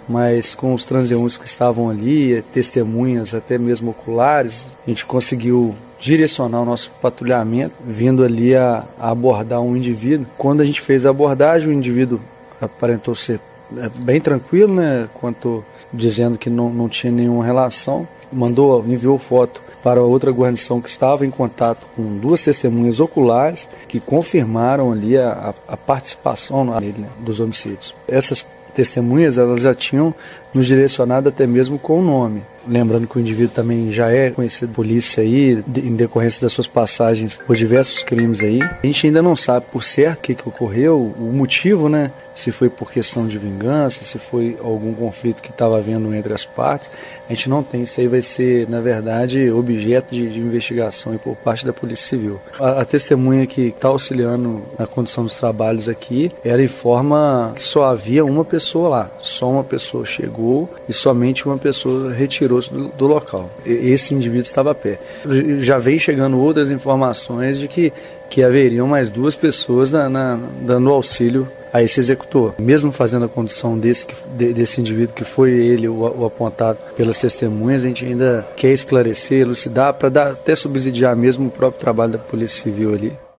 mas com os transeuntes que estavam ali, testemunhas até mesmo oculares, a gente conseguiu direcionar o nosso patrulhamento, vindo ali a abordar um indivíduo. Quando a gente fez a abordagem, o indivíduo aparentou ser bem tranquilo, né, quanto dizendo que não tinha nenhuma relação, enviou foto para outra guarnição que estava em contato com duas testemunhas oculares que confirmaram ali a participação nele, né, dos homicídios. Essas testemunhas, elas já tinham nos direcionado até mesmo com o nome. Lembrando que o indivíduo também já é conhecido da polícia aí, em decorrência das suas passagens por diversos crimes aí. A gente ainda não sabe por certo o que ocorreu, o motivo, né? Se foi por questão de vingança, se foi algum conflito que estava havendo entre as partes. A gente não tem, isso aí vai ser, na verdade, objeto de investigação por parte da Polícia Civil. A testemunha que está auxiliando na condução dos trabalhos aqui, ela informa que só havia uma pessoa lá, só uma pessoa chegou e somente uma pessoa retirou do local. Esse indivíduo estava a pé. Já vem chegando outras informações de que haveriam mais duas pessoas dando auxílio a esse executor. Mesmo fazendo a condução desse indivíduo que foi ele o apontado pelas testemunhas, a gente ainda quer esclarecer, elucidar, para até subsidiar mesmo o próprio trabalho da Polícia Civil ali.